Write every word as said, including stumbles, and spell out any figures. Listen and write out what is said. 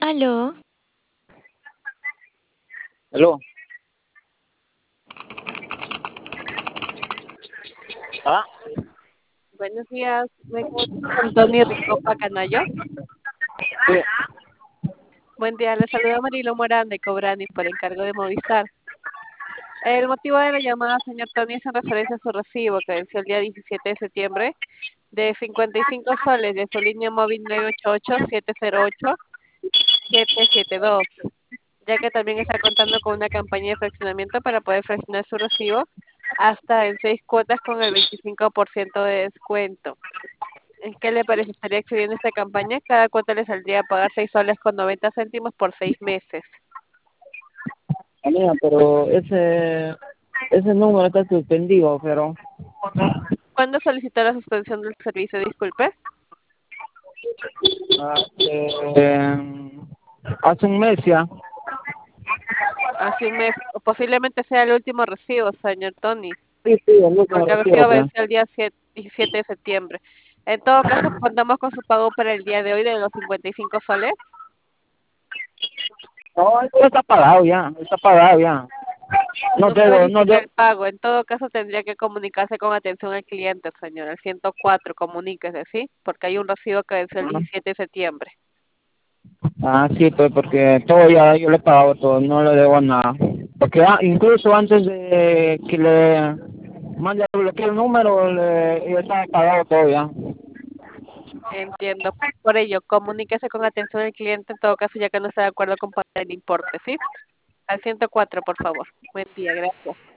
Aló, Aló. Ah, Buenos días, me comunico con Tony Ricopa Canayo. sí. Buen día, le saluda Marilo Morán de Cobrani por encargo de Movistar. El motivo de la llamada, señor Tony, es en referencia a su recibo que venció el día diecisiete de septiembre de cincuenta y cinco soles de su línea móvil nueve ocho ocho, siete cero ocho, siete siete dos, ya que también está contando con una campaña de fraccionamiento para poder fraccionar su recibo hasta en seis cuotas con el veinticinco por ciento de descuento. ¿Qué le parece? ¿Estaría accediendo a esta campaña? Cada cuota le saldría a pagar seis soles con noventa céntimos por seis meses. Amiga, pero ese ese número está suspendido, pero ¿Cuándo solicitó la suspensión del servicio? Disculpe. ah, eh, hace un mes ya. Hace un mes. O posiblemente sea el último recibo, señor Tony, Sí, sí, el último porque el recibo, recibo pues. venció el día siete diecisiete de septiembre. En todo caso, contamos con su pago para el día de hoy de los cincuenta y cinco soles. No, eso está pagado ya, está pagado ya. No No se debo, no verifica debo. el pago. En todo caso, tendría que comunicarse con atención al cliente, señor. El ciento cuatro, comuníquese, ¿sí? Porque hay un recibo que venció el diecisiete de septiembre. Ah, sí, pues porque todo ya, yo le he pagado todo, no le debo nada. Porque ah, incluso antes de que le mande a bloquear el número, le, ya estaba pagado todo ya. Entiendo. Por ello, comuníquese con atención al cliente en todo caso, ya que no está de acuerdo con pagar el importe, ¿sí? Al ciento cuatro, por favor. Buen día, gracias.